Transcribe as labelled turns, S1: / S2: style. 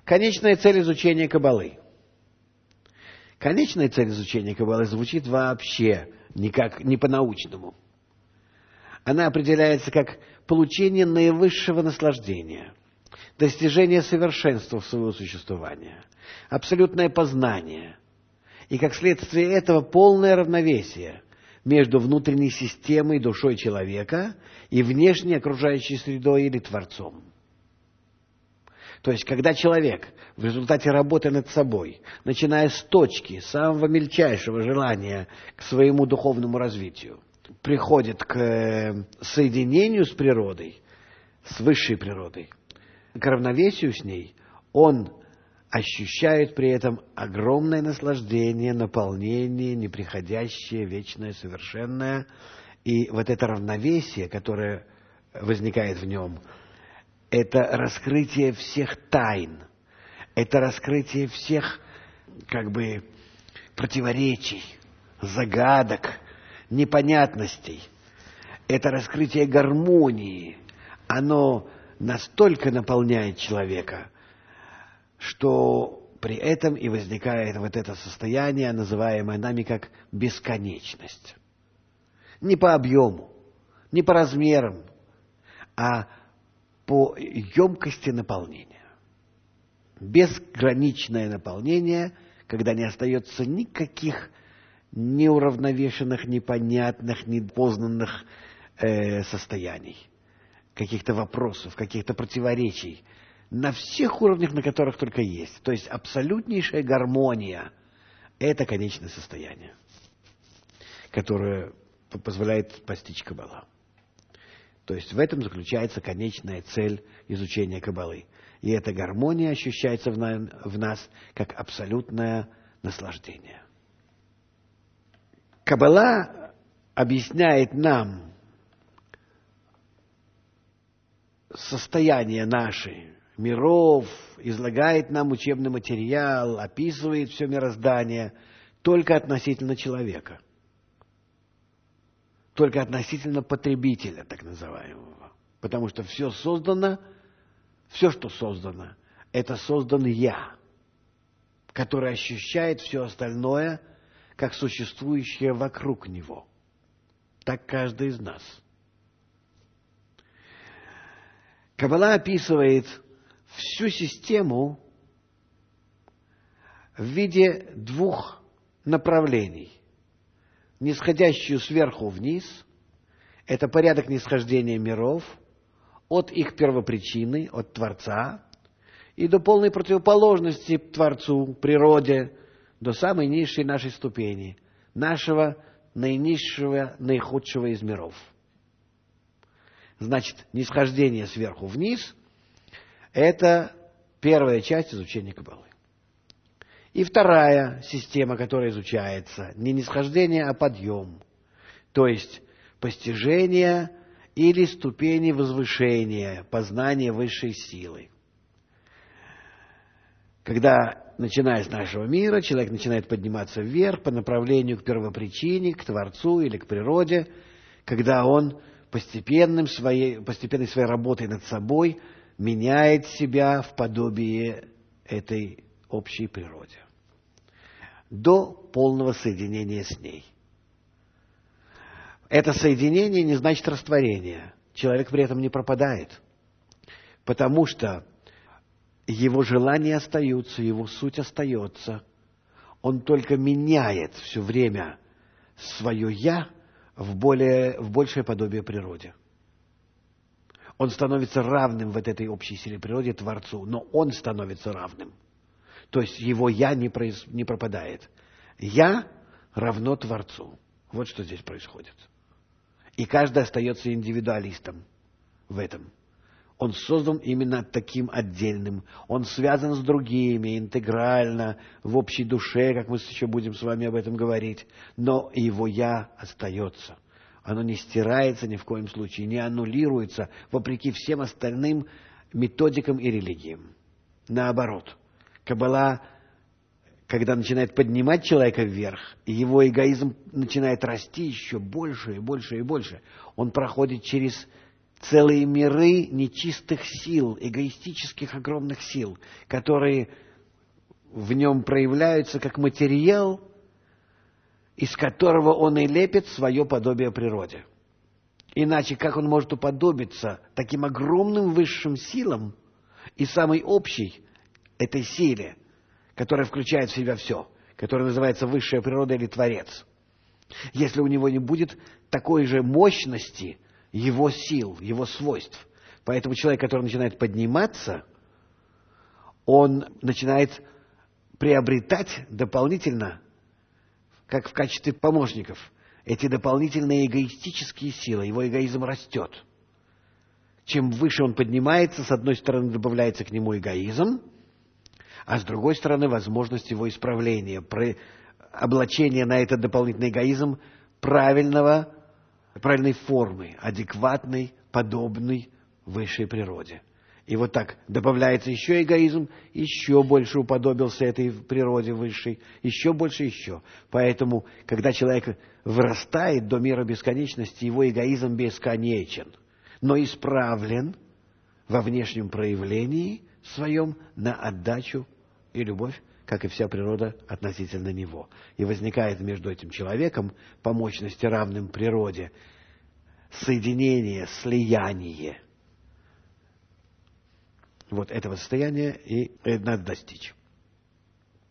S1: Конечная цель изучения Каббалы. Конечная цель изучения Каббалы звучит вообще не по-научному. Она определяется как получение наивысшего наслаждения, достижение совершенства своего существования, абсолютное познание и, как следствие этого, полное равновесие между внутренней системой, душой человека и внешней окружающей средой или Творцом. То есть, когда человек в результате работы над собой, начиная с точки самого мельчайшего желания к своему духовному развитию, приходит к соединению с природой, с высшей природой, к равновесию с ней, он ощущает при этом огромное наслаждение, наполнение, неприходящее, вечное, совершенное. И вот это равновесие, которое возникает в нем, это раскрытие всех тайн, это раскрытие всех противоречий, загадок, непонятностей. Это раскрытие гармонии. Оно настолько наполняет человека, что при этом и возникает вот это состояние, называемое нами как бесконечность. Не по объему, не по размерам, а по емкости наполнения. Безграничное наполнение, когда не остается никаких неуравновешенных, непонятных, непознанных состояний, каких-то вопросов, каких-то противоречий, на всех уровнях, на которых только есть. То есть абсолютнейшая гармония – это конечное состояние, которое позволяет постичь Каббала. То есть в этом заключается конечная цель изучения Каббалы. И эта гармония ощущается в нас как абсолютное наслаждение. Каббала объясняет нам состояние наших миров, излагает нам учебный материал, описывает все мироздание только относительно человека. Только относительно потребителя, так называемого. Потому что все создано, все, что создано, это создан я, который ощущает все остальное, как существующее вокруг него. Так каждый из нас. Каббала описывает всю систему в виде двух направлений. Нисходящую сверху вниз – это порядок нисхождения миров от их первопричины, от Творца, и до полной противоположности Творцу, природе, до самой низшей нашей ступени, нашего наинизшего, наихудшего из миров. Значит, нисхождение сверху вниз – это первая часть изучения Каббалы. И вторая система, которая изучается, не нисхождение, а подъем. То есть постижение или ступени возвышения, познания высшей силы. Когда, начиная с нашего мира, человек начинает подниматься вверх по направлению к первопричине, к Творцу или к природе, когда он постепенной своей работой над собой меняет себя в подобие этой общей природе, до полного соединения с ней. Это соединение не значит растворение. Человек при этом не пропадает, потому что его желания остаются, его суть остается. Он только меняет все время свое «я» в большее подобие природе. Он становится равным в этой общей силе природы Творцу, но он становится равным. То есть его «я» не пропадает. «Я» равно Творцу. Вот что здесь происходит. И каждый остается индивидуалистом в этом. Он создан именно таким отдельным. Он связан с другими, интегрально, в общей душе, как мы еще будем с вами об этом говорить. Но его «я» остается. Оно не стирается ни в коем случае, не аннулируется, вопреки всем остальным методикам и религиям. Наоборот, Каббала, когда начинает поднимать человека вверх, и его эгоизм начинает расти еще больше и больше и больше, он проходит через целые миры нечистых сил, эгоистических огромных сил, которые в нем проявляются как материал, из которого он и лепит свое подобие природе. Иначе как он может уподобиться таким огромным высшим силам и самой общей этой силе, которая включает в себя все, которая называется высшая природа или Творец, если у него не будет такой же мощности его сил, его свойств. Поэтому человек, который начинает подниматься, он начинает приобретать дополнительно, как в качестве помощников, эти дополнительные эгоистические силы. Его эгоизм растет. Чем выше он поднимается, с одной стороны добавляется к нему эгоизм, а с другой стороны возможность его исправления, облачения на этот дополнительный эгоизм правильной формы, адекватной, подобной высшей природе. И вот так добавляется еще эгоизм, еще больше уподобился этой природе высшей, еще больше, еще. Поэтому, когда человек вырастает до мира бесконечности, его эгоизм бесконечен, но исправлен во внешнем проявлении своем на отдачу и любовь, как и вся природа относительно него. И возникает между этим человеком по мощности равным природе соединение, слияние. Вот этого состояния и надо достичь.